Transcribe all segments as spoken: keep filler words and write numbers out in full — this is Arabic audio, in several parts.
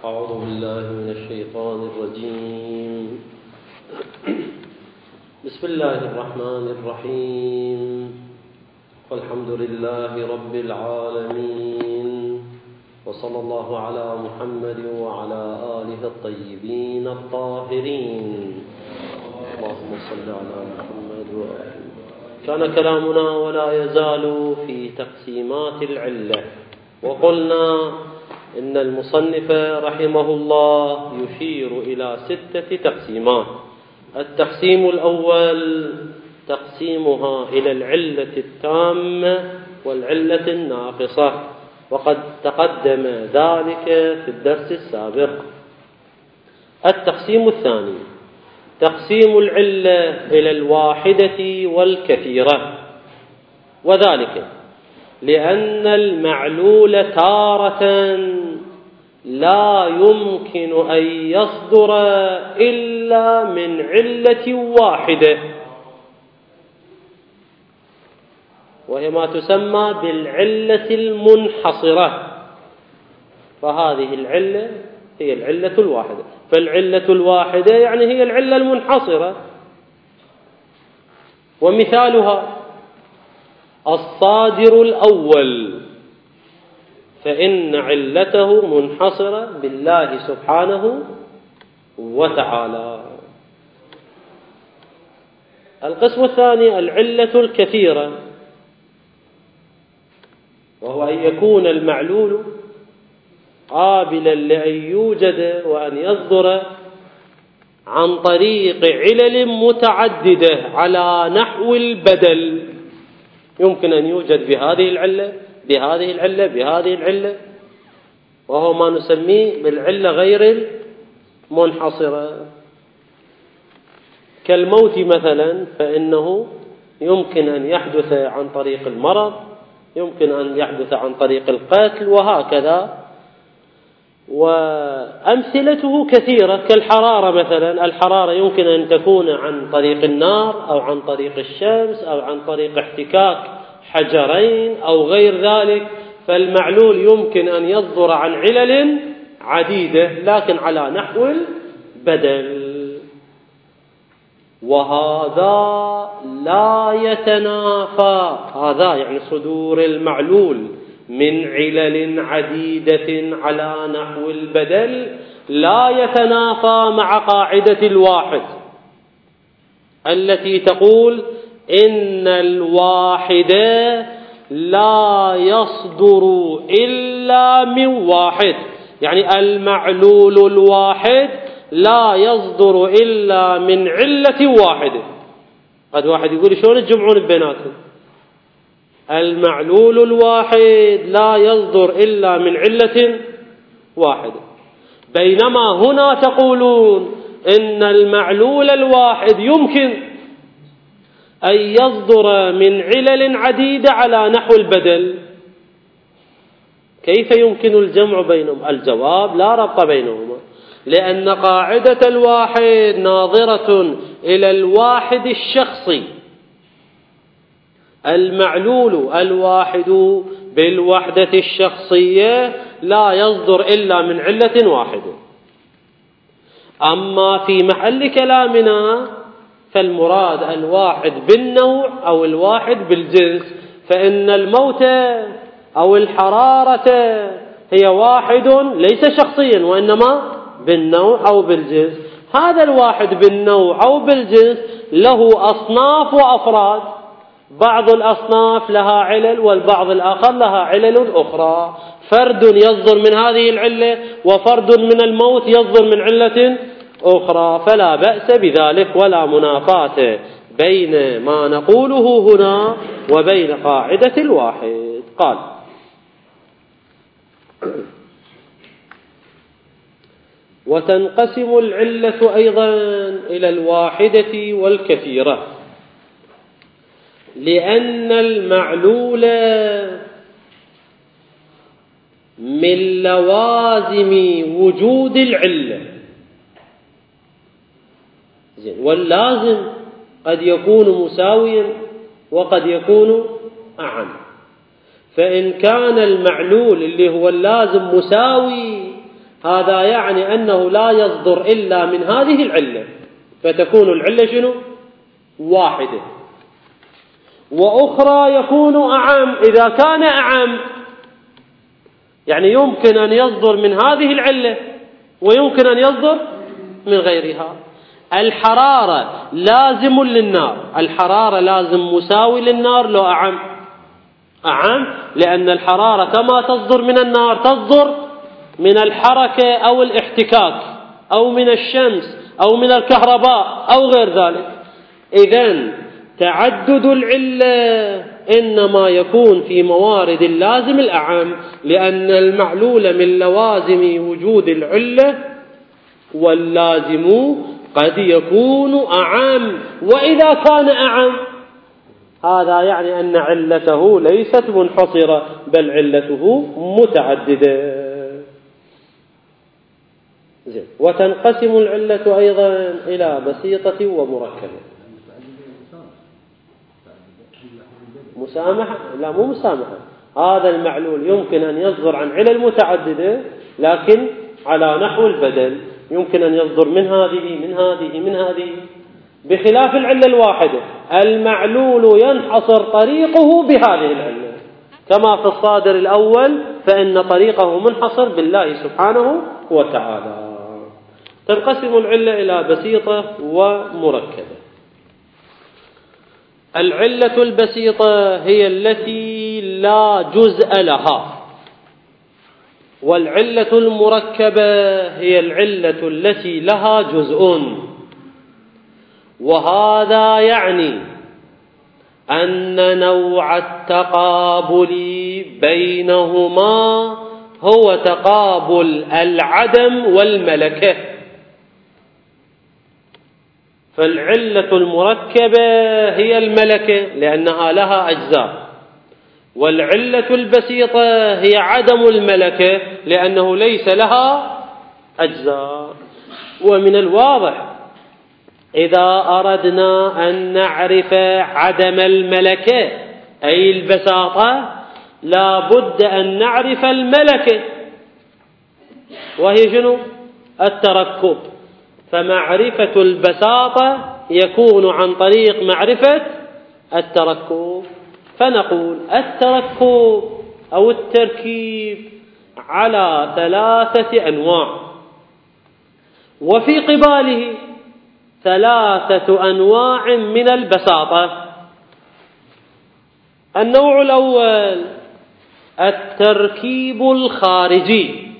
أعوذ بالله من الشيطان الرجيم. بسم الله الرحمن الرحيم. والحمد لله رب العالمين، وصلى الله على محمد وعلى آله الطيبين الطاهرين. اللهم صل على محمد وآله. كان كلامنا ولا يزال في تقسيمات العلة، وقلنا إن المصنف رحمه الله يشير إلى ستة تقسيمات. التقسيم الأول تقسيمها إلى العلة التامة والعلة الناقصة، وقد تقدم ذلك في الدرس السابق. التقسيم الثاني تقسيم العلة إلى الواحدة والكثيرة، وذلك لأن المعلول تارة لا يمكن أن يصدر إلا من علة واحدة، وهي ما تسمى بالعلة المنحصرة. فهذه العلة هي العلة الواحدة، فالعلة الواحدة يعني هي العلة المنحصرة. ومثالها الصادر الأول، فإن علته منحصرة بالله سبحانه وتعالى. القسم الثاني العلة الكثيرة، وهو أن يكون المعلول قابلا لأن يوجد وأن يصدر عن طريق علل متعددة على نحو البدل. يمكن أن يوجد بهذه العلة بهذه العلة بهذه العلة، وهو ما نسميه بالعلة غير المنحصرة. كالموت مثلا، فإنه يمكن أن يحدث عن طريق المرض، يمكن أن يحدث عن طريق القتل، وهكذا. وأمثلته كثيرة، كالحرارة مثلا. الحرارة يمكن أن تكون عن طريق النار أو عن طريق الشمس أو عن طريق احتكاك حجرين أو غير ذلك. فالمعلول يمكن أن يصدر عن علل عديدة لكن على نحو البدل، وهذا لا يتنافى. هذا يعني صدور المعلول من علل عديدة على نحو البدل لا يتنافى مع قاعدة الواحد التي تقول إن الواحد لا يصدر إلا من واحد. يعني المعلول الواحد لا يصدر إلا من علة واحدة. قد واحد يقول شلون تجمعون بيناتهم؟ المعلول الواحد لا يصدر إلا من علة واحدة، بينما هنا تقولون إن المعلول الواحد يمكن أن يصدر من علل عديدة على نحو البدل. كيف يمكن الجمع بينهم؟ الجواب لا ربط بينهما، لأن قاعدة الواحد ناظرة إلى الواحد الشخصي. المعلول الواحد بالوحدة الشخصية لا يصدر إلا من علة واحدة. أما في محل كلامنا فالمراد الواحد بالنوع أو الواحد بالجنس، فإن الموت أو الحرارة هي واحد ليس شخصيا وإنما بالنوع أو بالجنس. هذا الواحد بالنوع أو بالجنس له أصناف وأفراد، بعض الأصناف لها علل والبعض الآخر لها علل أخرى. فرد يصدر من هذه العلة وفرد من الموت يصدر من علة أخرى، فلا بأس بذلك ولا منافاة بين ما نقوله هنا وبين قاعدة الواحد. قال: وتنقسم العلة أيضا إلى الواحدة والكثيرة، لأن المعلول من لوازم وجود العلة. واللازم قد يكون مساويا وقد يكون أعم. فإن كان المعلول اللي هو اللازم مساوي هذا يعني أنه لا يصدر إلا من هذه العلة، فتكون العلة شنو؟ واحدة. وأخرى يكون أعم. إذا كان أعم يعني يمكن أن يصدر من هذه العلة ويمكن أن يصدر من غيرها. الحرارة لازم للنار، الحرارة لازم مساوي للنار لو أعم أعم، لأن الحرارة كما تصدر من النار تصدر من الحركة أو الاحتكاك أو من الشمس أو من الكهرباء أو غير ذلك. إذن تعدد العلة إنما يكون في موارد اللازم الأعم، لأن المعلول من لوازم وجود العلة، واللازم قد يكون أعم. وإذا كان أعم هذا يعني أن علته ليست منحصرة بل علته متعددة. زين. وتنقسم العلة أيضا إلى بسيطة ومركبة. مسامحة؟ لا، مو مسامحة. هذا المعلول يمكن أن يصدر عن علل متعددة لكن على نحو البدل، يمكن أن يصدر من هذه من هذه من هذه، بخلاف العلة الواحدة المعلول ينحصر طريقه بهذه العلة، كما في الصادر الأول فإن طريقه منحصر بالله سبحانه وتعالى. تنقسم العلة إلى بسيطة ومركبة. العلة البسيطة هي التي لا جزء لها، والعلة المركبة هي العلة التي لها جزء. وهذا يعني أن نوع التقابل بينهما هو تقابل العدم والملكة. فالعلة المركبة هي الملكة لأنها لها أجزاء، والعلة البسيطة هي عدم الملكة لأنه ليس لها أجزاء. ومن الواضح إذا أردنا أن نعرف عدم الملكة أي البساطة لا بد أن نعرف الملكة، وهي شنو؟ التركب. فمعرفة البساطة يكون عن طريق معرفة التركب. فنقول التركب أو التركيب على ثلاثة أنواع، وفي قباله ثلاثة أنواع من البساطة. النوع الأول التركيب الخارجي،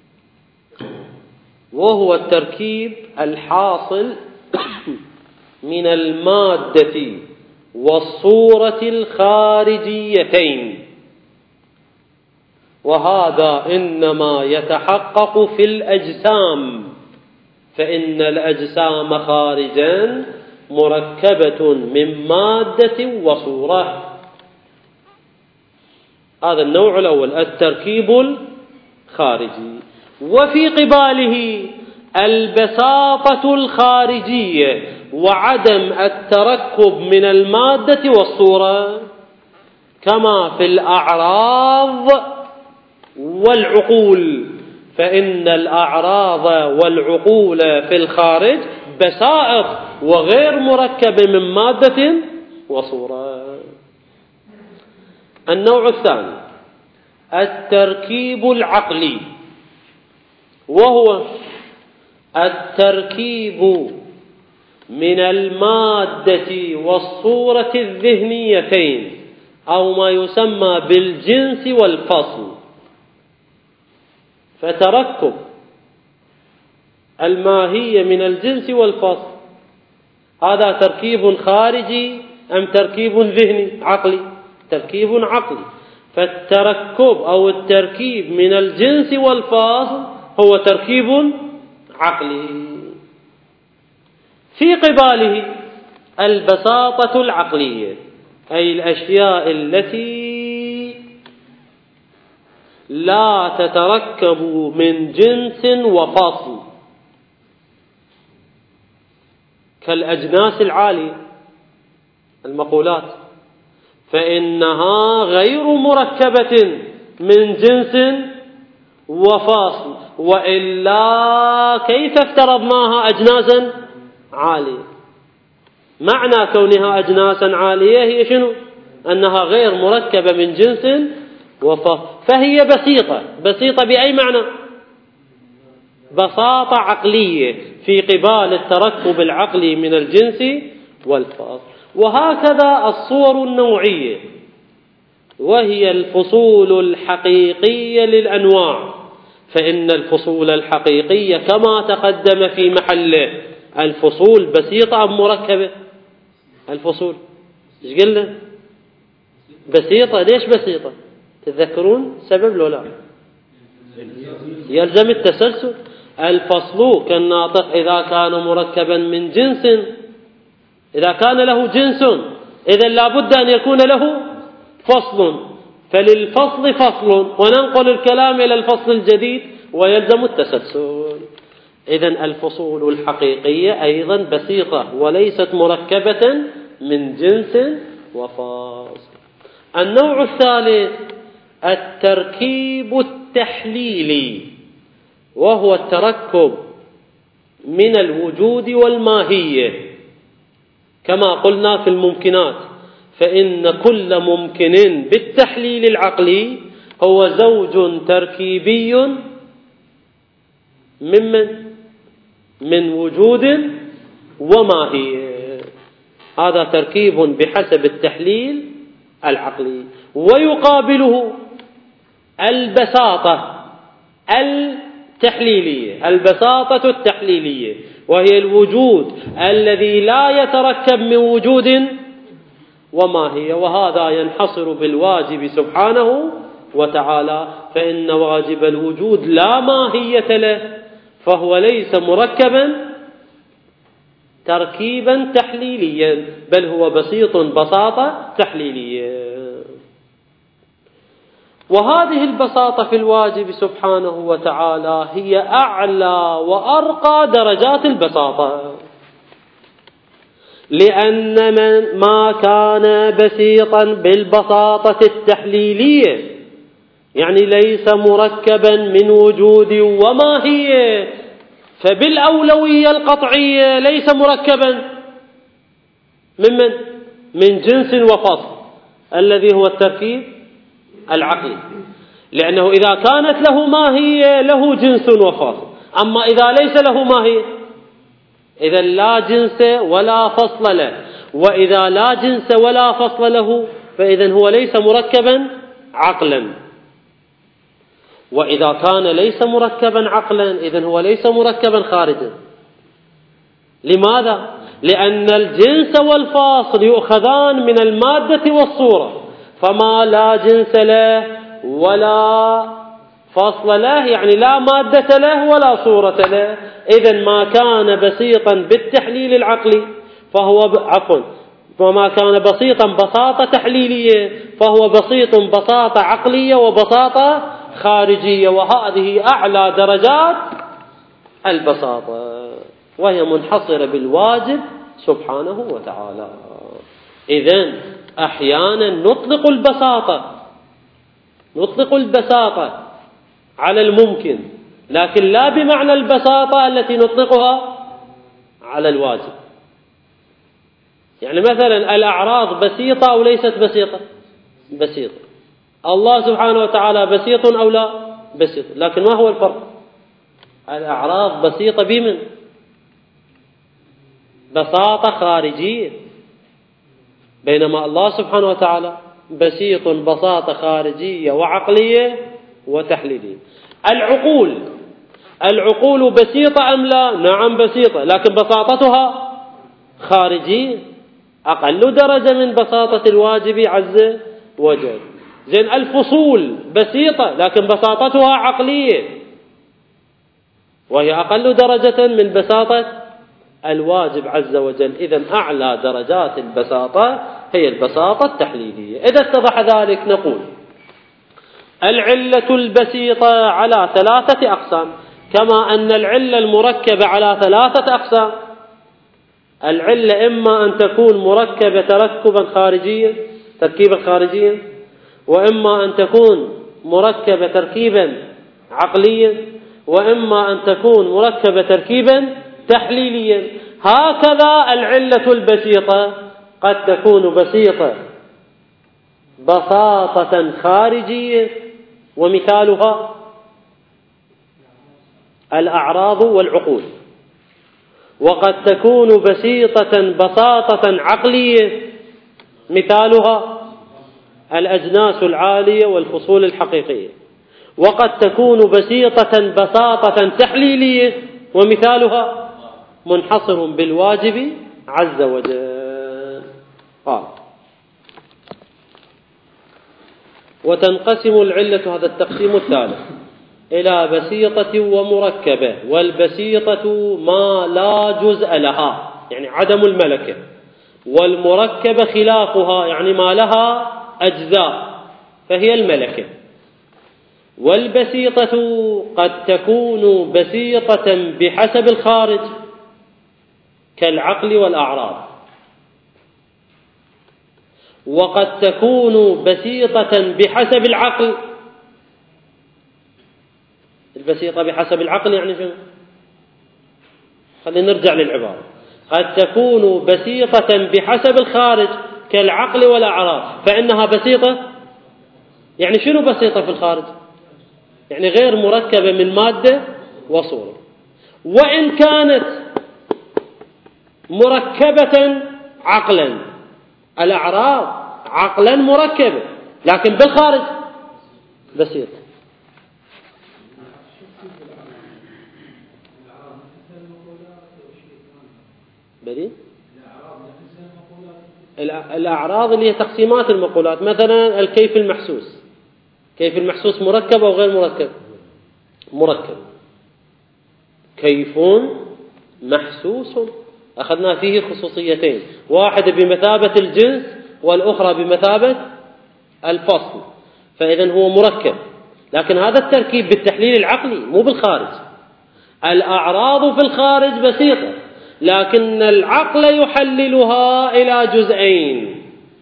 وهو التركيب الحاصل من المادة والصورة الخارجيتين، وهذا إنما يتحقق في الأجسام، فإن الأجسام خارجا مركبة من مادة وصورة. هذا النوع الأول التركيب الخارجي. وفي قباله البساطة الخارجية وعدم التركب من المادة والصورة، كما في الأعراض والعقول، فإن الأعراض والعقول في الخارج بسائط وغير مركبة من مادة وصورة. النوع الثاني التركيب العقلي، وهو التركيب من المادة والصورة الذهنيتين، أو ما يسمى بالجنس والفصل. فتركب الماهية من الجنس والفصل هذا تركيب خارجي أم تركيب ذهني عقلي؟ تركيب عقلي. فالتركب أو التركيب من الجنس والفصل هو تركيب عقلي. في قباله البساطة العقلية، أي الأشياء التي لا تتركب من جنس وفصل، كالأجناس العالية المقولات، فإنها غير مركبة من جنس وفاصل، وإلا كيف افترضناها أجناسا عالية؟ معنى كونها أجناسا عالية هي شنو؟ أنها غير مركبة من جنس وفاصل، فهي بسيطة. بسيطة بأي معنى؟ بساطة عقلية في قبال التركب العقلي من الجنس والفاصل. وهكذا الصور النوعية، وهي الفصول الحقيقية للأنواع. فإن الفصول الحقيقية كما تقدم في محله، الفصول بسيطة أم مركبة؟ الفصول ايش قلنا؟ بسيطة. ليش بسيطة؟ تذكرون سبب لو لا؟ يلزم التسلسل. الفصل كالناطق إذا كان مركبا من جنس، إذا كان له جنس إذا لابد أن يكون له فصل، فللفصل فصل، وننقل الكلام إلى الفصل الجديد ويلزم التسلسل. إذن الفصول الحقيقية أيضا بسيطة وليست مركبة من جنس وفاصل. النوع الثالث التركيب التحليلي، وهو التركب من الوجود والماهية. كما قلنا في الممكنات، فإن كل ممكن بالتحليل العقلي هو زوج تركيبي ممن من وجود وماهية. هذا تركيب بحسب التحليل العقلي. ويقابله البساطة التحليلية، البساطة التحليلية، وهي الوجود الذي لا يتركب من وجود وماهية. وهذا ينحصر بالواجب سبحانه وتعالى، فإن واجب الوجود لا ماهية له، فهو ليس مركبا تركيبا تحليليا، بل هو بسيط بساطة تحليلية. وهذه البساطة في الواجب سبحانه وتعالى هي أعلى وأرقى درجات البساطة، لأن من ما كان بسيطا بالبساطة التحليلية يعني ليس مركبا من وجود وماهية، فبالأولوية القطعية ليس مركبا ممن من جنس وفصل الذي هو التركيب العقلي، لأنه إذا كانت له ماهية له جنس وفصل. أما إذا ليس له ماهية إذا لا جنس ولا فصل له، وإذا لا جنس ولا فصل له فإذا هو ليس مركبا عقلا. وإذا كان ليس مركبا عقلا إذن هو ليس مركبا خارجا. لماذا؟ لأن الجنس والفاصل يؤخذان من المادة والصورة، فما لا جنس له ولا فصل له يعني لا مادة له ولا صورة له، إذن ما كان بسيطا بالتحليل العقلي فهو عفوا وما كان بسيطا بساطة تحليلية فهو بسيط بساطة عقلية وبساطة خارجية. وهذه أعلى درجات البساطة، وهي منحصرة بالواجب سبحانه وتعالى. إذن أحيانا نطلق البساطة نطلق البساطة على الممكن، لكن لا بمعنى البساطة التي نطلقها على الواجب. يعني مثلا الأعراض بسيطة أو ليست بسيطة؟ بسيطة. الله سبحانه وتعالى بسيط أو لا؟ بسيط. لكن ما هو الفرق؟ الأعراض بسيطة بمن؟ بساطة خارجية، بينما الله سبحانه وتعالى بسيط بساطة خارجية وعقلية وتحليلية. العقول العقول بسيطة أم لا؟ نعم بسيطة، لكن بساطتها خارجية، أقل درجة من بساطة الواجب عز وجل. زين الفصول بسيطة لكن بساطتها عقلية، وهي أقل درجة من بساطة الواجب عز وجل. إذن أعلى درجات البساطة هي البساطة التحليلية. إذا اتضح ذلك نقول العلة البسيطة على ثلاثة أقسام، كما أن العلة المركبة على ثلاثة أقسام. العلة إما أن تكون مركبة تركبا خارجيا تركيبا خارجيا، وإما أن تكون مركبة تركيبا عقليا، وإما أن تكون مركبة تركيبا تحليليا. هكذا العلة البسيطة قد تكون بسيطة بساطة خارجية، ومثالها الأعراض والعقول، وقد تكون بسيطة بساطة عقلية، مثالها الأجناس العالية والفصول الحقيقية، وقد تكون بسيطة بساطة تحليلية، ومثالها منحصر بالواجب عز وجل. قال: وتنقسم العلة، هذا التقسيم الثالث، إلى بسيطة ومركبة. والبسيطة ما لا جزء لها، يعني عدم الملكة، والمركبة خلافها، يعني ما لها أجزاء فهي الملكة. والبسيطة قد تكون بسيطة بحسب الخارج كالعقل والأعراض، وقد تكون بسيطة بحسب العقل. البسيطة بحسب العقل يعني شنو؟ خلينا نرجع للعبارة. قد تكون بسيطة بحسب الخارج كالعقل والأعراض، فإنها بسيطة. يعني شنو بسيطة في الخارج؟ يعني غير مركبة من مادة وصورة. وإن كانت مركبة عقلا، الأعراض عقلا مركبة، لكن بالخارج بسيطة. بدي الأعراض اللي هي تقسيمات المقولات، مثلا الكيف المحسوس. كيف المحسوس مركب أو غير مركب؟ مركب. كيف محسوس أخذنا فيه خصوصيتين، واحد بمثابة الجنس والأخرى بمثابة الفصل، فإذا هو مركب. لكن هذا التركيب بالتحليل العقلي مو بالخارج. الأعراض في الخارج بسيطة، لكن العقل يحللها إلى جزئين.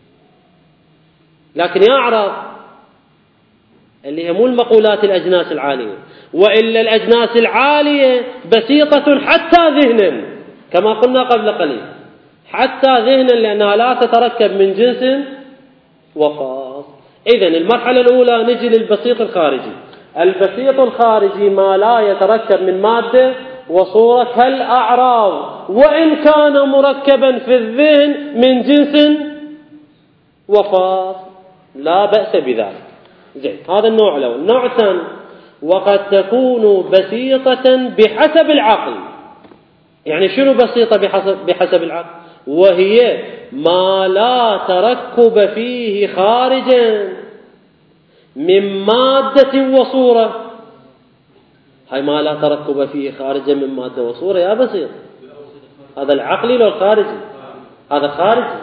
لكن يا أعراض اللي هي مو المقولات الأجناس العالية، وإلا الأجناس العالية بسيطة حتى ذهنا، كما قلنا قبل قليل، حتى ذهنا، لأنها لا تتركب من جنس وفاصل. إذن المرحلة الأولى نجي للبسيط الخارجي. البسيط الخارجي ما لا يتركب من مادة وصورة كالأعراض، وإن كان مركبا في الذهن من جنس وفاصل لا بأس بذلك. زين، هذا النوع الأول. النوع الثاني: وقد تكون بسيطة بحسب العقل. يعني شنو بسيطة بحسب, بحسب العقل؟ وهي ما لا تركب فيه خارجا من مادة وصورة. هاي ما لا تركب فيه خارجا من مادة وصورة يا بسيط، هذا العقلي لو الخارجي، هذا خارجي.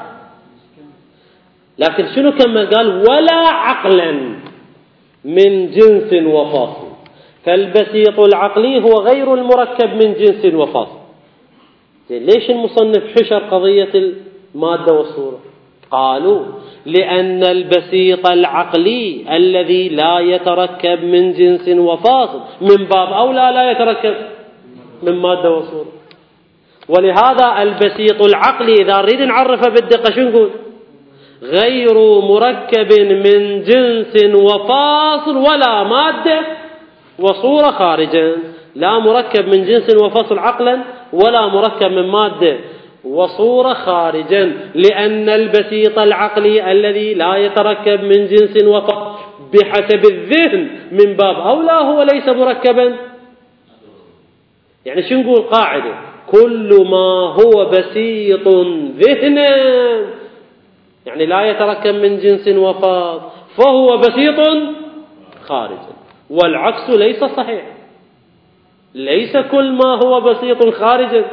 لكن شنو كما قال؟ ولا عقلا من جنس وفاصل. فالبسيط العقلي هو غير المركب من جنس وفاصل. ليش المصنف حشر قضية المادة والصورة؟ قالوا لأن البسيط العقلي الذي لا يتركب من جنس وفاصل من باب أولى لا يتركب من مادة وصورة. ولهذا البسيط العقلي إذا نريد نعرفه بالدقة شو نقول؟ غير مركب من جنس وفاصل ولا مادة وصورة خارجا. لا مركب من جنس وفصل عقلا، ولا مركب من مادة وصورة خارجا، لأن البسيط العقلي الذي لا يتركب من جنس وفصل بحسب الذهن من باب أولى هو ليس مركبا. يعني شو نقول؟ قاعدة: كل ما هو بسيط ذهنا، يعني لا يتركب من جنس وفاصل، فهو بسيط خارجا. والعكس ليس صحيح. ليس كل ما هو بسيط خارجا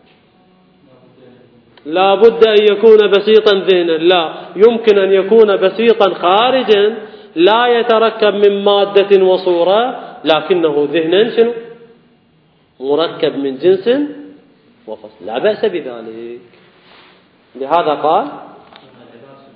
لا بد أن يكون بسيطا ذهنا، لا، يمكن أن يكون بسيطا خارجا لا يتركب من مادة وصورة، لكنه ذهنا شنو؟ مركب من جنس وفصل، لا بأس بذلك. لهذا قال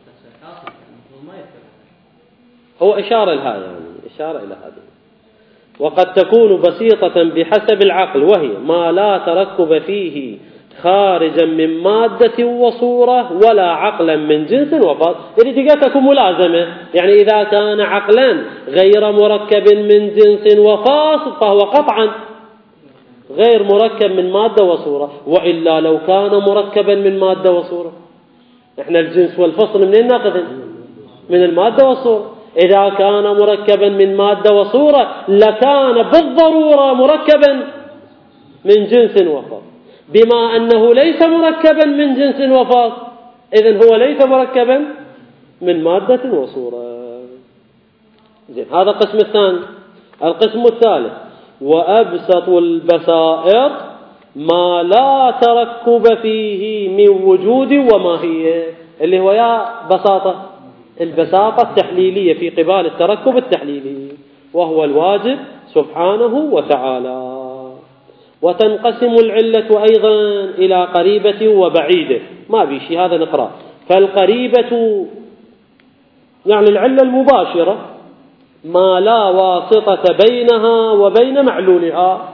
هو إشارة لهذا، يعني إشارة إلى هذا. وقد تكون بسيطة بحسب العقل، وهي ما لا تركب فيه خارجا من مادة وصورة ولا عقلا من جنس وفاصل. إذا تكون ملازمة، يعني إذا كان عقلا غير مركب من جنس وفاصل فهو قطعا غير مركب من مادة وصورة. وإلا لو كان مركبا من مادة وصورة، إحنا الجنس والفصل منين ناخذ؟ من المادة والصورة. إذا كان مركبا من مادة وصورة لكان بالضرورة مركبا من جنس وفاصل، بما أنه ليس مركبا من جنس وفاصل إذن هو ليس مركبا من مادة وصورة. زين، هذا القسم الثاني. القسم الثالث: وأبسط البسائط ما لا تركب فيه من وجود وماهية، اللي هو يا بساطة البساطة التحليلية في قبال التركب التحليلي، وهو الواجب سبحانه وتعالى. وتنقسم العلة أيضا إلى قريبة وبعيدة. ما بيشي هذا نقرأ. فالقريبة يعني العلة المباشرة ما لا واسطة بينها وبين معلولها.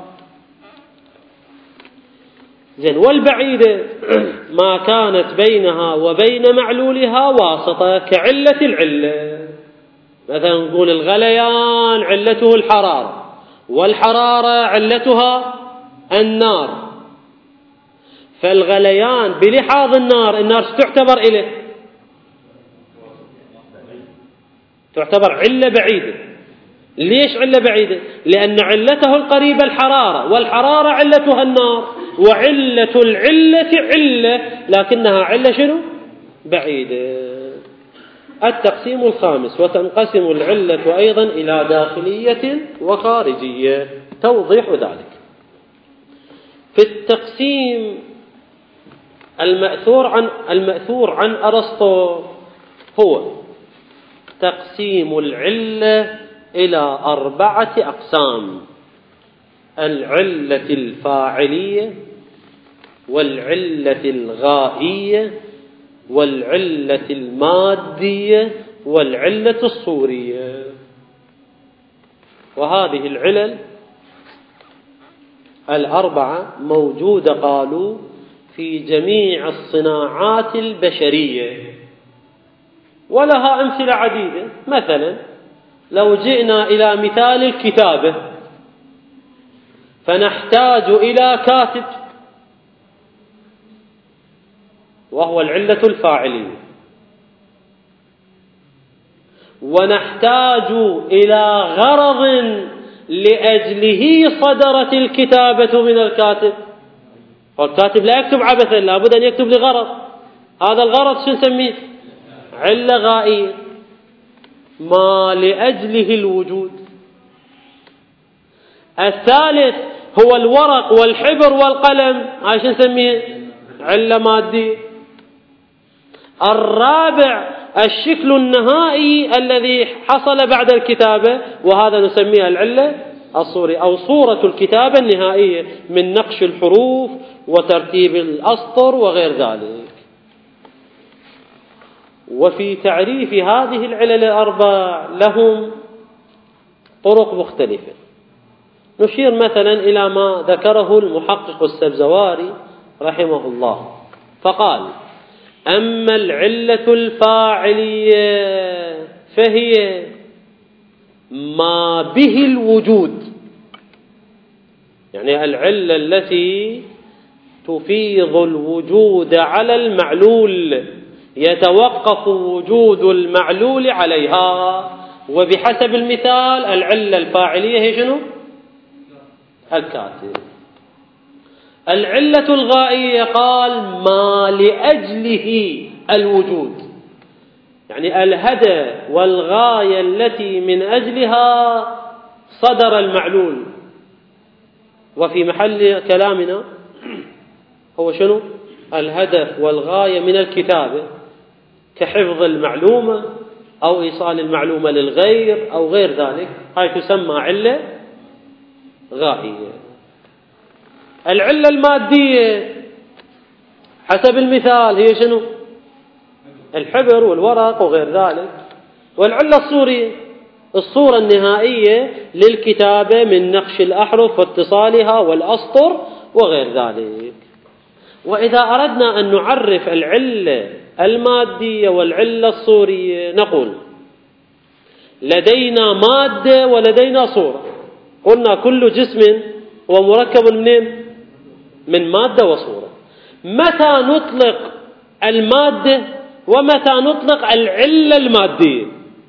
زين. والبعيدة ما كانت بينها وبين معلولها واسطة، كعلة العلة. مثلا نقول الغليان علته الحرارة، والحرارة علتها النار. فالغليان بلحاظ النار، النار تعتبر إليه تعتبر علة بعيدة. ليش علة بعيدة؟ لأن علته القريبة الحرارة، والحرارة علتها النار، وعلة العلة علة لكنها علة شنو؟ بعيدة. التقسيم الخامس: وتنقسم العلة أيضا إلى داخلية وخارجية. توضيح ذلك في التقسيم المأثور عن المأثور عن أرسطو هو تقسيم العلة إلى أربعة أقسام: العلة الفاعلية، والعلة الغائية، والعلة المادية، والعلة الصورية. وهذه العلل الأربعة موجودة قالوا في جميع الصناعات البشرية، ولها أمثلة عديدة. مثلا لو جئنا إلى مثال الكتابة فنحتاج إلى كاتب، وهو العلة الفاعلية، ونحتاج إلى غرض لأجله صدرت الكتابة من الكاتب. والكاتب لا يكتب عبثا، لابد أن يكتب لغرض. هذا الغرض شو نسميه؟ علة غائية، ما لأجله الوجود. الثالث هو الورق والحبر والقلم، هاي شو نسميه؟ علة مادية. الرابع الشكل النهائي الذي حصل بعد الكتابة، وهذا نسميه العلة الصورية، أو صورة الكتابة النهائية من نقش الحروف وترتيب الأسطر وغير ذلك. وفي تعريف هذه العلل الأربع لهم طرق مختلفة. نشير مثلا إلى ما ذكره المحقق السبزواري رحمه الله، فقال: أما العلة الفاعلية فهي ما به الوجود، يعني العلة التي تفيض الوجود على المعلول، يتوقف وجود المعلول عليها. وبحسب المثال العلة الفاعلية هي شنو؟ الكاتب. العلة الغائية قال ما لأجله الوجود، يعني الهدف والغاية التي من أجلها صدر المعلول. وفي محل كلامنا هو شنو؟ الهدف والغاية من الكتابة، كحفظ المعلومة أو إيصال المعلومة للغير أو غير ذلك، هاي تسمى علة غائية. العلة المادية حسب المثال هي شنو؟ الحبر والورق وغير ذلك. والعلة الصورية الصورة النهائية للكتابة من نقش الأحرف واتصالها والأسطر وغير ذلك. وإذا أردنا أن نعرف العلة المادية والعلة الصورية نقول لدينا مادة ولدينا صورة. قلنا كل جسم هو مركب منين؟ من مادة وصورة. متى نطلق المادة ومتى نطلق العلة المادية؟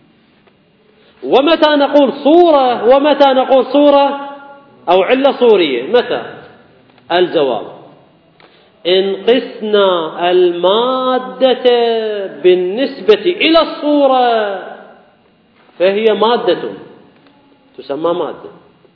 ومتى نقول صورة ومتى نقول صورة أو علة صورية؟ متى؟ الجواب: إن قسنا المادة بالنسبة إلى الصورة فهي مادة، تسمى مادة.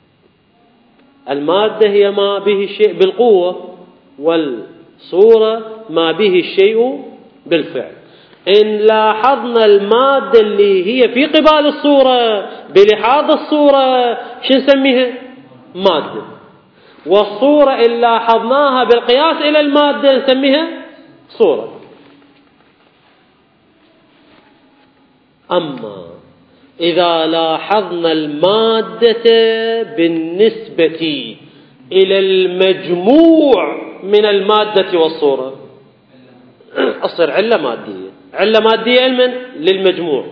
المادة هي ما به الشيء بالقوة، والصورة ما به الشيء بالفعل. إن لاحظنا المادة اللي هي في قبال الصورة بلحاظ الصورة شو نسميها؟ مادة. والصورة إن لاحظناها بالقياس إلى المادة نسميها صورة. أما إذا لاحظنا المادة بالنسبة إلى المجموع من المادة والصورة أصير علة مادية. علة مادية علما للمجموع.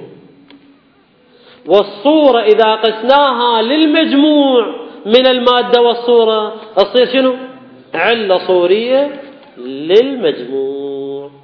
والصورة إذا قسناها للمجموع من المادة والصورة أصير شنو؟ علة صورية للمجموع.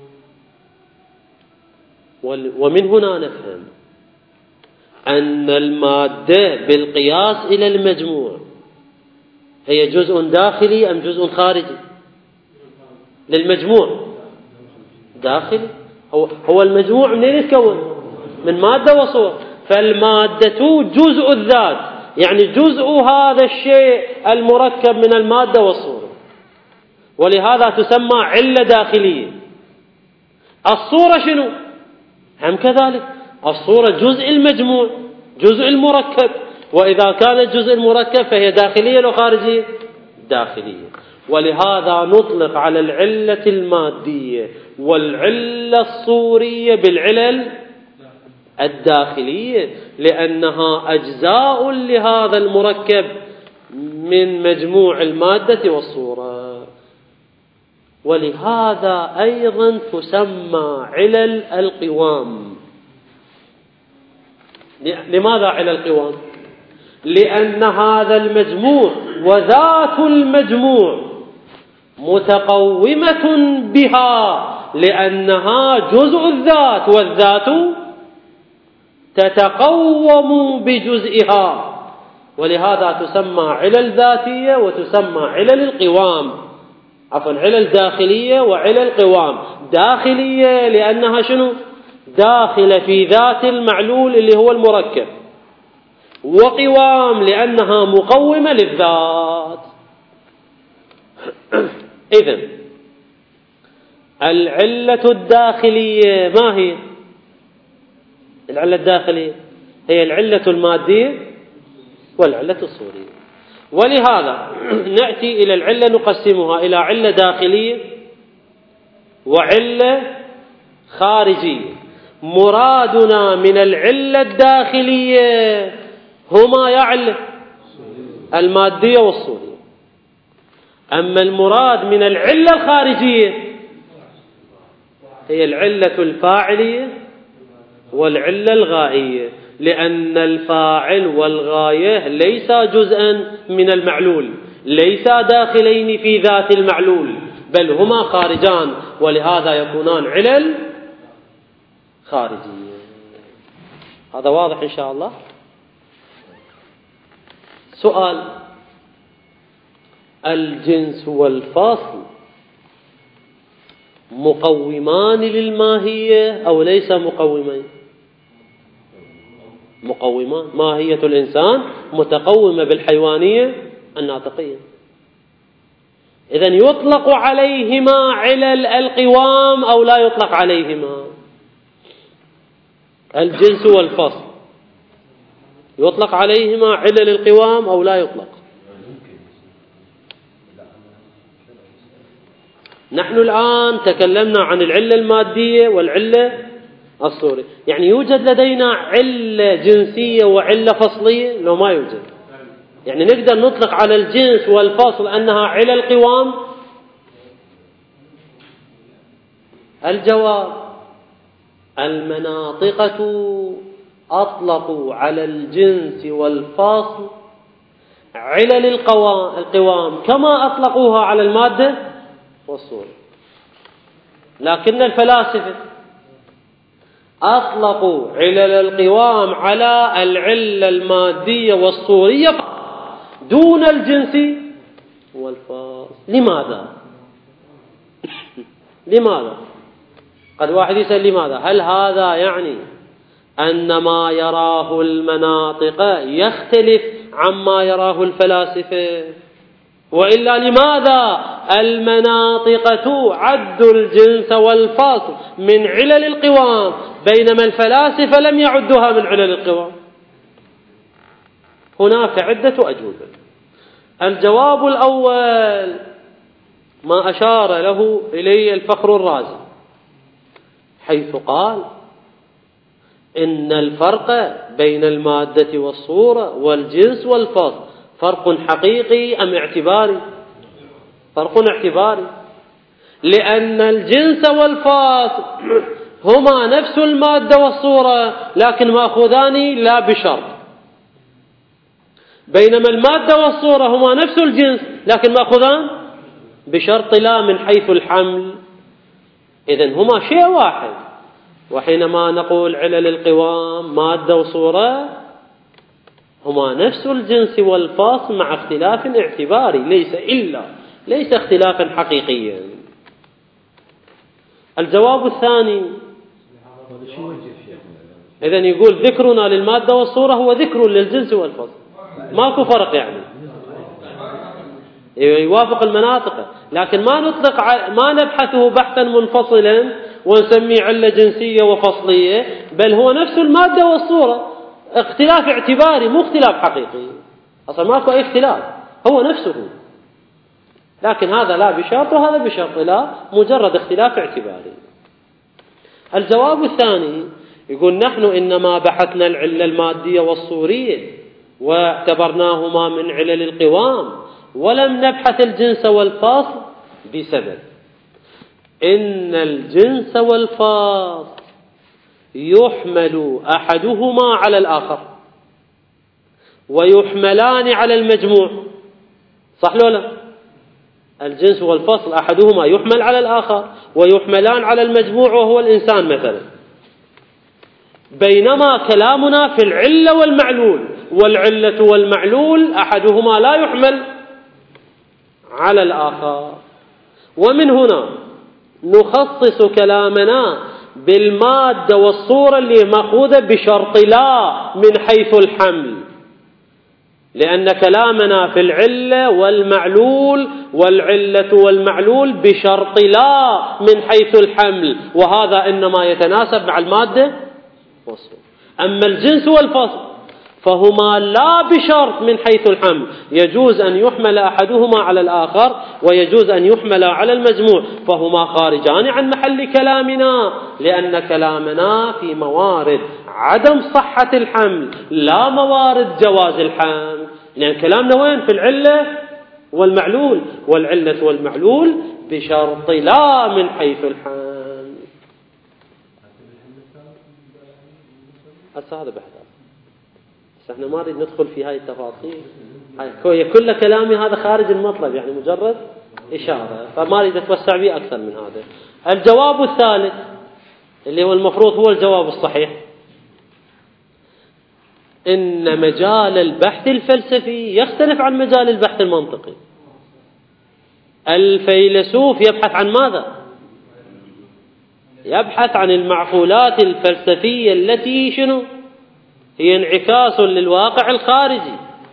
ومن هنا نفهم أن المادة بالقياس إلى المجموع هي جزء داخلي أم جزء خارجي؟ للمجموع داخلي. هو هو المجموع منين يتكون؟ من مادة وصورة. فالمادة جزء الذات، يعني جزء هذا الشيء المركب من المادة والصورة، ولهذا تسمى علة داخلية. الصورة شنو؟ هم كذلك، الصورة جزء المجموع، جزء المركب. وإذا كان الجزء المركب فهي داخلية أو خارجية؟ داخلية. ولهذا نطلق على العلة المادية والعلة الصورية بالعلل الداخلية، لأنها أجزاء لهذا المركب من مجموع المادة والصورة. ولهذا أيضا تسمى علل القوام. لماذا علل القوام؟ لأن هذا المجموع وذات المجموع متقومة بها، لأنها جزء الذات، والذات تتقوم بجزئها. ولهذا تسمى علل ذاتية وتسمى علل القوام. عفوا علل داخلية وعلل قوام. داخلية لأنها شنو؟ داخلة في ذات المعلول اللي هو المركب. وقوام لأنها مقومة للذات. إذن العلة الداخلية ما هي؟ العلة الداخلية هي العلة المادية والعلة الصورية. ولهذا نأتي إلى العلة نقسمها إلى علة داخلية وعلة خارجية. مرادنا من العلة الداخلية هما يعلة المادية والصورية. أما المراد من العلة الخارجية هي العلة الفاعلية والعلة الغائية، لأن الفاعل والغاية ليس جزءا من المعلول، ليس داخلين في ذات المعلول، بل هما خارجان، ولهذا يكونان علل خارجية. هذا واضح إن شاء الله. سؤال: الجنس والفصل مقومان للماهية أو ليس مقومان؟ مقومان. ماهية الإنسان متقومة بالحيوانية الناطقية. إذن يطلق عليهما علل القوام أو لا يطلق عليهما؟ الجنس والفصل يطلق عليهما علل القوام أو لا يطلق؟ نحن الآن تكلمنا عن العلة المادية والعلة الصوري. يعني يوجد لدينا علة جنسية وعلة فصلية؟ لو ما يوجد. يعني نقدر نطلق على الجنس والفصل أنها علل قوام؟ الجواب: المناطقة أطلقوا على الجنس والفصل علل القوام كما أطلقوها على المادة والصورة، لكن الفلاسفة أطلقوا علل القوام على العلة المادية والصورية دون الجنس والفصل. لماذا؟ لماذا؟ قد واحد يسأل لماذا؟ هل هذا يعني أن ما يراه المناطق يختلف عما يراه الفلاسفة؟ وإلا لماذا المناطق عدوا الجنس والفصل من علل القوام بينما الفلاسفة لم يعدوها من علل القوام؟ هناك عدة أجوبة. الجواب الأول ما أشار له إليه الفخر الرازي، حيث قال إن الفرق بين المادة والصورة والجنس والفصل فرق حقيقي أم اعتباري؟ فرق اعتباري، لأن الجنس والفصل هما نفس المادة والصورة لكن مأخوذان لا بشرط، بينما المادة والصورة هما نفس الجنس لكن مأخوذان بشرط لا من حيث الحمل. إذن هما شيء واحد. وحينما نقول علل القوام مادة وصورة هما نفس الجنس والفصل مع اختلاف اعتباري، ليس إلا ليس اختلافا حقيقيا. الجواب الثاني: إذن يقول ذكرنا للمادة والصورة هو ذكر للجنس والفصل، ماكو فرق، يعني يوافق المناطق، لكن ما نطلق ما نبحثه بحثا منفصلا ونسميه علة جنسية وفصلية، بل هو نفس المادة والصورة، اختلاف اعتباري مو اختلاف حقيقي. أصلا ماكو أي اختلاف، هو نفسه، لكن هذا لا بشرط وهذا بشرط، لا مجرد اختلاف اعتباري. الجواب الثاني يقول نحن إنما بحثنا العلة المادية والصورية واعتبرناهما من علل القوام ولم نبحث الجنس والفصل بسبب إن الجنس والفصل يحمل أحدهما على الآخر ويحملان على المجموع. صح لو لا؟ الجنس والفصل أحدهما يحمل على الآخر ويحملان على المجموع وهو الإنسان مثلا، بينما كلامنا في العلة والمعلول، والعلة والمعلول أحدهما لا يحمل على الآخر. ومن هنا نخصص كلامنا بالمادة والصورة اللي مأخوذة بشرط لا من حيث الحمل، لأن كلامنا في العلة والمعلول والعلة والمعلول بشرط لا من حيث الحمل، وهذا إنما يتناسب مع المادة والصورة. أما الجنس والفصل فهما لا بشرط من حيث الحمل، يجوز أن يحمل أحدهما على الآخر ويجوز أن يحمل على المجموع، فهما خارجان عن محل كلامنا، لأن كلامنا في موارد عدم صحة الحمل لا موارد جواز الحمل، لأن كلامنا وين؟ في العلة والمعلول، والعلة والمعلول بشرط لا من حيث الحمل. هذا بحث، احنا ما نريد ندخل في هاي التفاصيل، هاي كل كلامي هذا خارج المطلب، يعني مجرد إشارة، فما نريد أتوسع به أكثر من هذا. الجواب الثالث اللي هو المفروض هو الجواب الصحيح: إن مجال البحث الفلسفي يختلف عن مجال البحث المنطقي. الفيلسوف يبحث عن ماذا؟ يبحث عن المعقولات الفلسفية التي شنو؟ هي انعكاس للواقع الخارجي.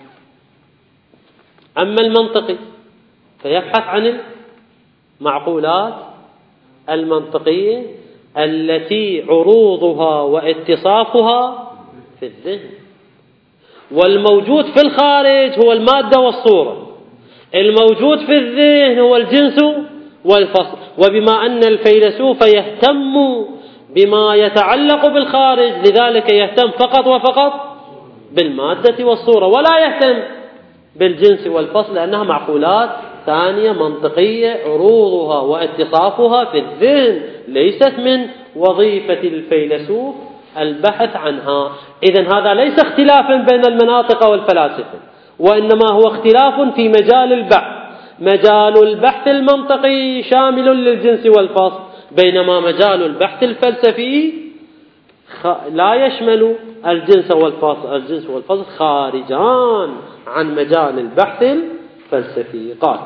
أما المنطقي فيبحث عن المعقولات المنطقية التي عروضها واتصافها في الذهن، والموجود في الخارج هو المادة والصورة، الموجود في الذهن هو الجنس والفصل. وبما أن الفيلسوف يهتم بما يتعلق بالخارج، لذلك يهتم فقط وفقط بالمادة والصورة ولا يهتم بالجنس والفصل، لأنها معقولات ثانية منطقية عروضها واتصافها في الذهن، ليست من وظيفة الفيلسوف البحث عنها. إذن هذا ليس اختلافا بين المناطق والفلاسفة، وإنما هو اختلاف في مجال البحث. مجال البحث المنطقي شامل للجنس والفصل، بينما مجال البحث الفلسفي لا يشمل الجنس والفصل، الجنس والفصل خارجان عن مجال البحث الفلسفي. قال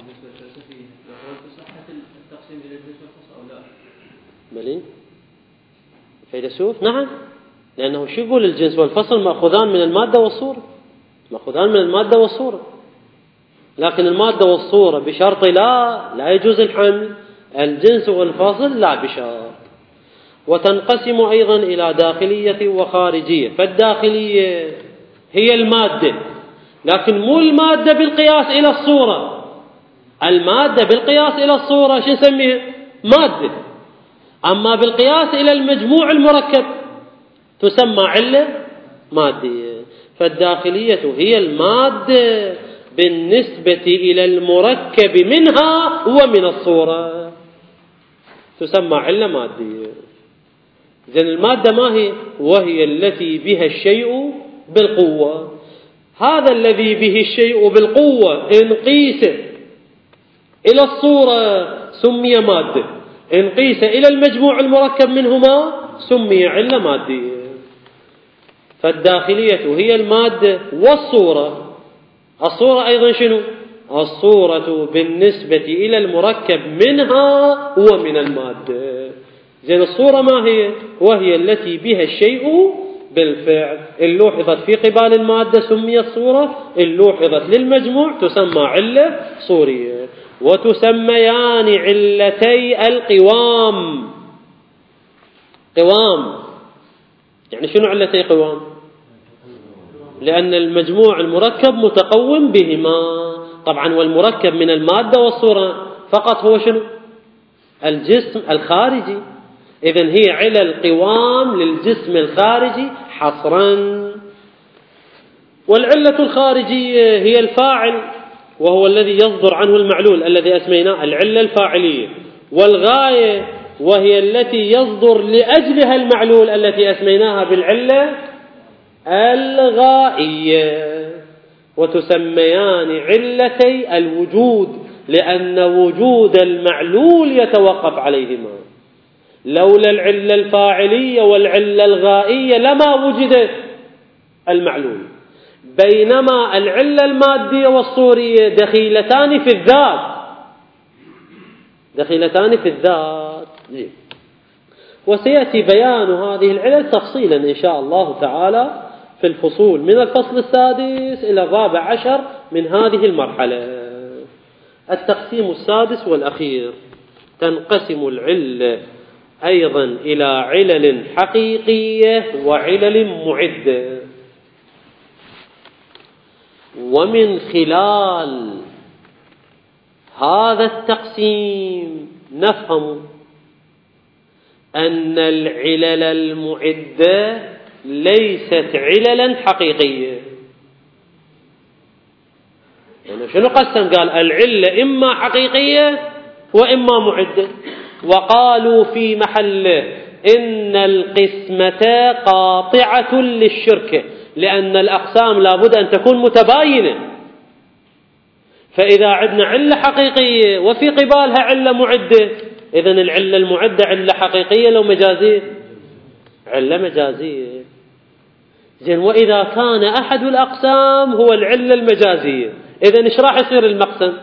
ملين فيلسوف نعم، لأنه شو يقول الجنس والفصل مأخوذان من المادة والصورة، مأخوذان من المادة والصورة، لكن المادة والصورة بشرط لا لا يجوز الحمل، الجنس والفصل لا بشرط. وتنقسم أيضا إلى داخلية وخارجية، فالداخلية هي المادة، لكن مو المادة بالقياس إلى الصورة. المادة بالقياس إلى الصورة شو نسميها؟ مادة. أما بالقياس إلى المجموع المركب تسمى علة مادية. فالداخلية هي المادة بالنسبة إلى المركب منها ومن الصورة، تسمى علة مادية. إذن المادة ما هي؟ وهي التي بها الشيء بالقوة. هذا الذي به الشيء بالقوة إن قيس إلى الصورة سمي مادة، إن قيس إلى المجموع المركب منهما سمي علة مادية. فالداخلية هي المادة والصورة. الصورة أيضا شنو؟ الصورة بالنسبة إلى المركب منها ومن المادة. زين الصورة ما هي؟ وهي التي بها الشيء بالفعل، إن لوحظت في قبال المادة سميت صورة، إن لوحظت للمجموع تسمى علة صورية. وتسميان علتي القوام. قوام يعني شنو علتي قوام؟ لأن المجموع المركب متقوم بهما طبعا، والمركب من المادة والصورة فقط هو شنو؟ الجسم الخارجي. إذن هي علل قوام للجسم الخارجي حصرا. والعلة الخارجية هي الفاعل، وهو الذي يصدر عنه المعلول الذي أسميناه العلة الفاعلية، والغاية وهي التي يصدر لأجلها المعلول التي أسميناها بالعلة الغائية. وتسميان علتي الوجود، لأن وجود المعلول يتوقف عليهما. لولا العلة الفاعلية والعلة الغائية لما وجد المعلول، بينما العلة المادية والصورية دخيلتان في الذات، دخيلتان في الذات. وسيأتي بيان هذه العلل تفصيلا إن شاء الله تعالى في الفصول من الفصل السادس إلى الرابع عشر من هذه المرحلة. التقسيم السادس والأخير: تنقسم العلة أيضا إلى علل حقيقية وعلل معدة. ومن خلال هذا التقسيم نفهم أن العلل المعدة ليست عللا حقيقية. يعني شنو قسم؟ قال العلة إما حقيقية وإما معدة، وقالوا في محله إن القسمة قاطعة للشركة، لأن الأقسام لابد أن تكون متباينة. فإذا عندنا علة حقيقية وفي قبالها علة معدة، إذن العلة المعدة علة حقيقية لو مجازية؟ علة مجازية. زين، وإذا كان أحد الأقسام هو العلة المجازية، إذن إيش راح يصير المقسم؟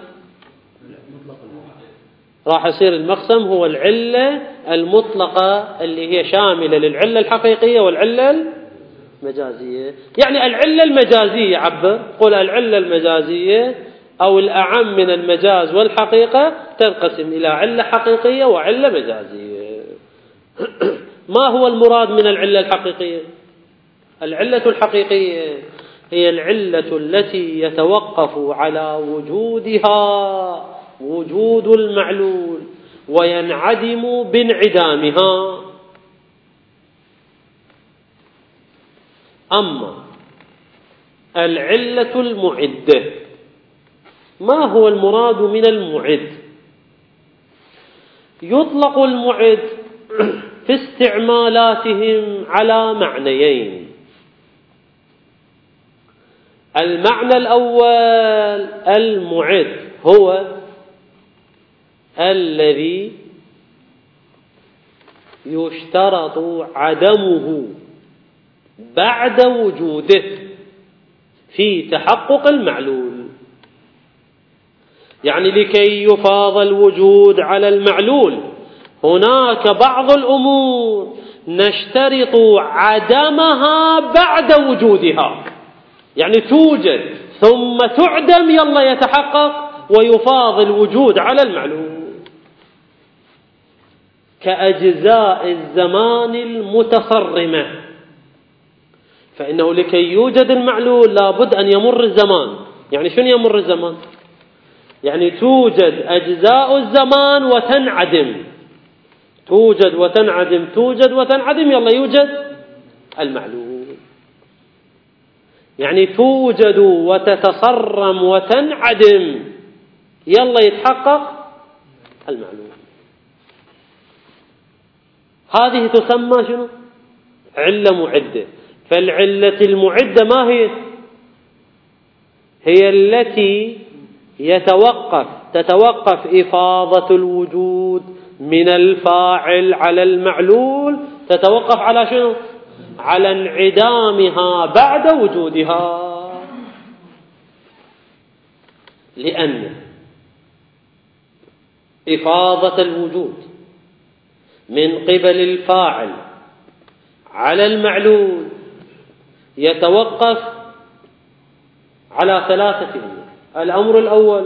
راح يصير المقسم هو العلة المطلقة اللي هي شاملة للعلة الحقيقية والعلة المجازية. يعني العلة المجازية عبر قل العلة المجازية أو الأعم من المجاز والحقيقة تنقسم إلى علة حقيقية وعلة مجازية. ما هو المراد من العلة الحقيقية؟ العلة الحقيقية هي العلة التي يتوقف على وجودها وجود المعلول وينعدم بانعدامها. أما العلة المعدة، ما هو المراد من المعد؟ يطلق المعد في استعمالاتهم على معنيين. المعنى الأول: المعد هو الذي يشترط عدمه بعد وجوده في تحقق المعلول. يعني لكي يفاض الوجود على المعلول هناك بعض الأمور نشترط عدمها بعد وجودها، يعني توجد ثم تعدم يلا يتحقق ويفاض الوجود على المعلول، كأجزاء الزمان المتصرمة. فإنه لكي يوجد المعلول لابد أن يمر الزمان. يعني شنو يمر الزمان؟ يعني توجد أجزاء الزمان وتنعدم، توجد وتنعدم، توجد وتنعدم، يلا يوجد المعلول. يعني توجد وتتصرم وتنعدم، يلا يتحقق المعلول. هذه تسمى شنو؟ علة معدة. فالعلة المعدة ما هي؟ هي التي يتوقف تتوقف إفاضة الوجود من الفاعل على المعلول، تتوقف على شنو؟ على انعدامها بعد وجودها. لأن إفاضة الوجود من قبل الفاعل على المعلول يتوقف على ثلاثة أمور. الأمر الأول: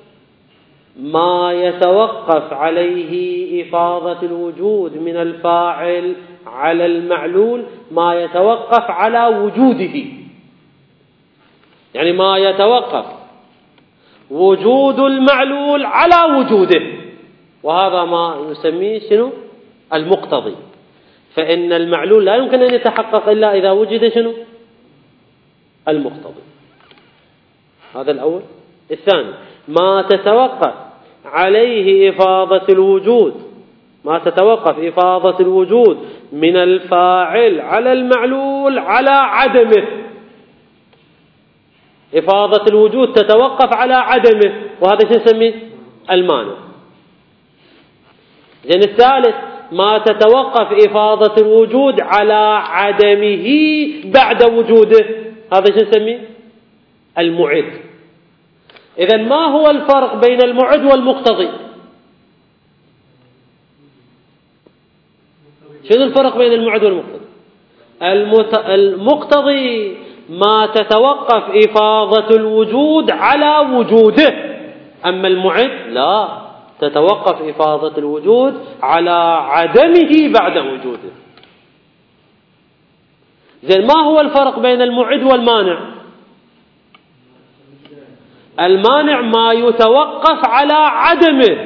ما يتوقف عليه إفاضة الوجود من الفاعل على المعلول ما يتوقف على وجوده، يعني ما يتوقف وجود المعلول على وجوده، وهذا ما نسميه شنو؟ المقتضي. فإن المعلول لا يمكن أن يتحقق إلا إذا وجد شنو؟ المقتضي. هذا الأول. الثاني: ما تتوقف عليه إفاضة الوجود ما تتوقف إفاضة الوجود من الفاعل على المعلول على عدمه. إفاضة الوجود تتوقف على عدمه، وهذا شو نسميه؟ المانع. زين. الثالث: ما تتوقف إفاضة الوجود على عدمه بعد وجوده، هذا شو نسميه؟ المعد. إذن ما هو الفرق بين المعد والمقتضي؟ شنو الفرق بين المعد والمقتضي؟ المت... المقتضي ما تتوقف إفاضة الوجود على وجوده، أما المعد لا، تتوقف إفاضة الوجود على عدمه بعد وجوده. زين. ما هو الفرق بين المعد والمانع؟ المانع ما يتوقف على عدمه،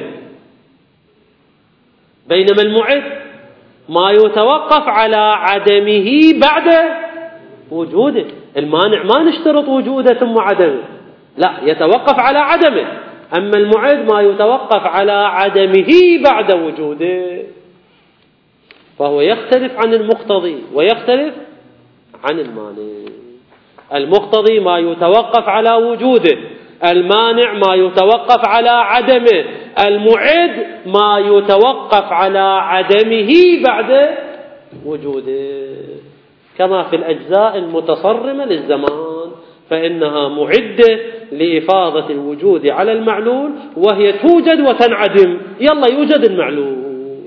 بينما المعد ما يتوقف على عدمه بعد وجوده. المانع ما نشترط وجوده ثم عدمه، لا، يتوقف على عدمه. أما المعد ما يتوقف على عدمه بعد وجوده، فهو يختلف عن المقتضي ويختلف عن المانع. المقتضي ما يتوقف على وجوده، المانع ما يتوقف على عدمه، المعد ما يتوقف على عدمه بعد وجوده. كما في الأجزاء المتصرمة للزمان، فإنها معدة لإفاضة الوجود على المعلول، وهي توجد وتنعدم، يلا يوجد المعلول.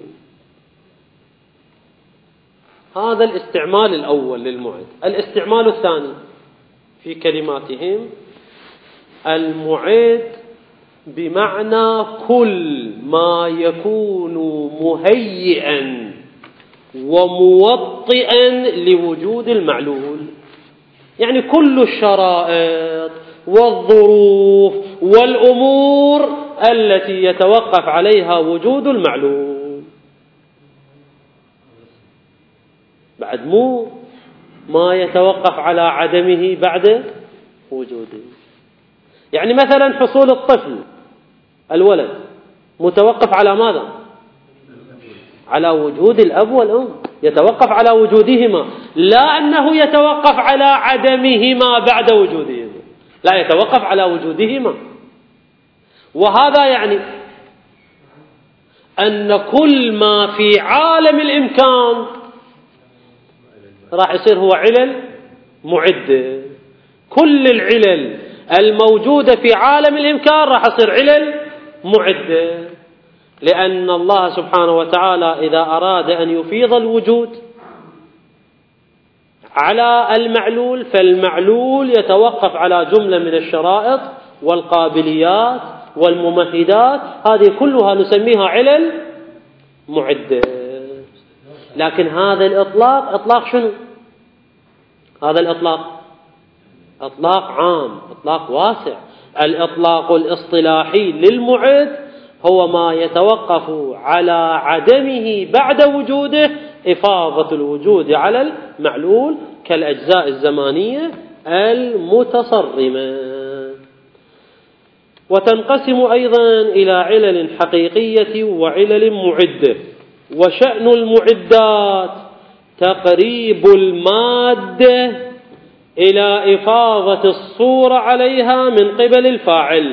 هذا الاستعمال الأول للمعد. الاستعمال الثاني في كلماتهم: المعد بمعنى كل ما يكون مهيئا وموطئا لوجود المعلول، يعني كل الشرائط والظروف والأمور التي يتوقف عليها وجود المعلول. بعد مو ما يتوقف على عدمه بعد وجوده. يعني مثلا حصول الطفل الولد متوقف على ماذا؟ على وجود الأب والأم، يتوقف على وجودهما، لا أنه يتوقف على عدمهما بعد وجودهما، لا، يتوقف على وجودهما. وهذا يعني أن كل ما في عالم الإمكان راح يصير هو علل معدة. كل العلل الموجودة في عالم الإمكان راح يصير علل معدة، لأن الله سبحانه وتعالى إذا أراد أن يفيض الوجود على المعلول، فالمعلول يتوقف على جملة من الشرائط والقابليات والممهدات، هذه كلها نسميها علل معدة. لكن هذا الإطلاق إطلاق شنو؟ هذا الإطلاق إطلاق عام، إطلاق واسع. الإطلاق الاصطلاحي للمعد هو ما يتوقف على عدمه بعد وجوده، إفاضة الوجود على المعلول كالأجزاء الزمانية المتصرمة. وتنقسم أيضا إلى علل حقيقية وعلل معدة. وشأن المعدات تقريب المادة إلى إفاضة الصورة عليها من قبل الفاعل.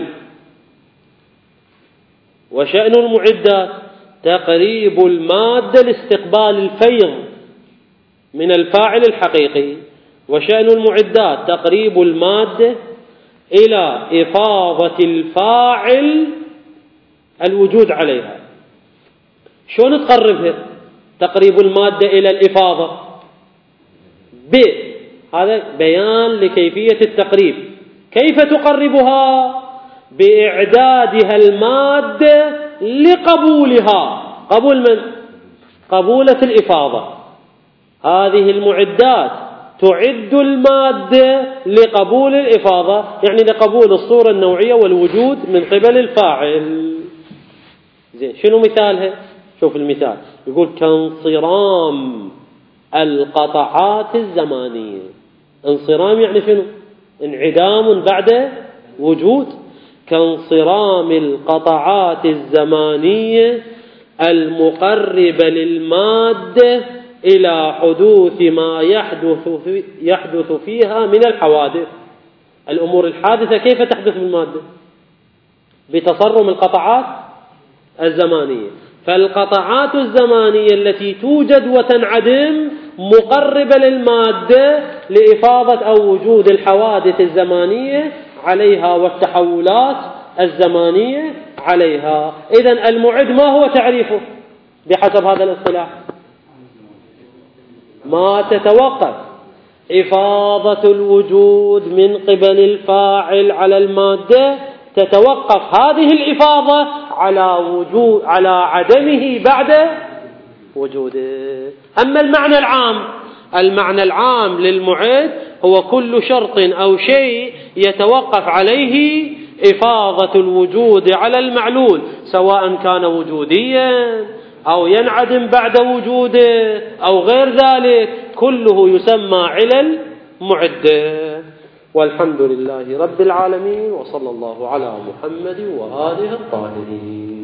وشأن المعدات تقريب المادة لاستقبال الفيض من الفاعل الحقيقي. وشأن المعدات تقريب المادة إلى إفاضة الفاعل الوجود عليها. شلون تقربها؟ تقريب المادة إلى الإفاضة ب هذا بيان لكيفية التقريب. كيف تقربها؟ بإعدادها المادة لقبولها. قبول من؟ قبولة الإفاضة. هذه المعدات تعد المادة لقبول الإفاضة، يعني لقبول الصورة النوعية والوجود من قبل الفاعل. زين، شنو مثالها؟ شوف المثال، يقول كانصرام القطعات الزمانية. انصرام يعني شنو؟ انعدام بعد وجود. كانصرام القطعات الزمانية المقربة للمادة إلى حدوث ما يحدث في يحدث فيها من الحوادث. الأمور الحادثة كيف تحدث بالمادة؟ بتصرم القطعات الزمانية. فالقطعات الزمانية التي توجد وتنعدم مقربة للمادة لإفاضة أو وجود الحوادث الزمانية عليها والتحولات الزمانية عليها. إذن المعد ما هو تعريفه بحسب هذا الاصطلاح؟ ما تتوقف إفاضة الوجود من قبل الفاعل على المادة، تتوقف هذه الإفاضة على وجود على عدمه بعد وجوده. أما المعنى العام، المعنى العام للمعد هو كل شرط أو شيء يتوقف عليه إفاضة الوجود على المعلول، سواء كان وجوديا أو ينعدم بعد وجوده أو غير ذلك، كله يسمى علل معدة. والحمد لله رب العالمين، وصلى الله على محمد وآله الطاهرين.